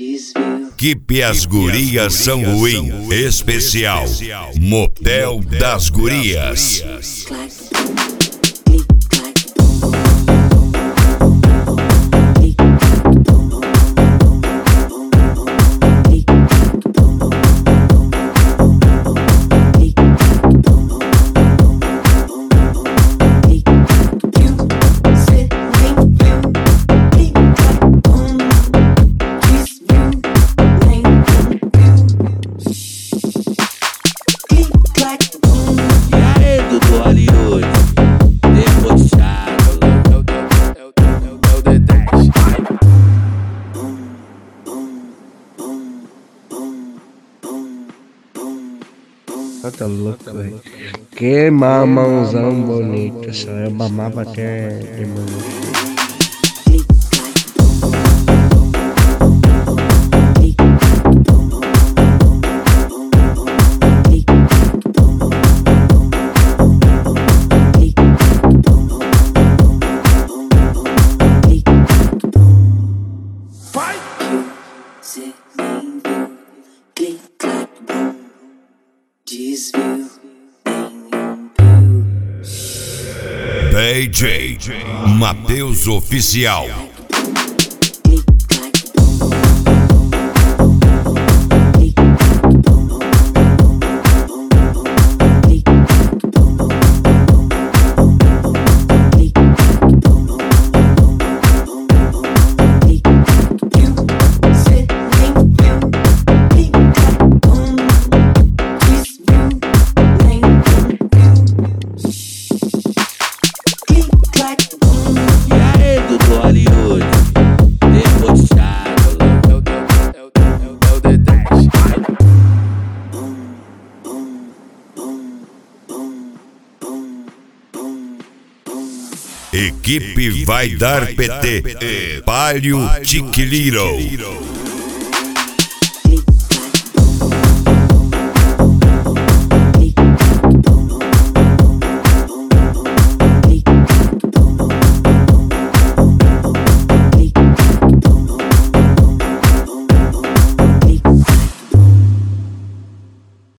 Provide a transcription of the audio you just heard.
Que as gurias são ruim. Especial Motel das Gurias. Tá louco, velho. Que mamãozão bonito. Só eu mamava até de mão. DJ Matheus Oficial. Equipe vai dar PT. Palio Tiquiliro.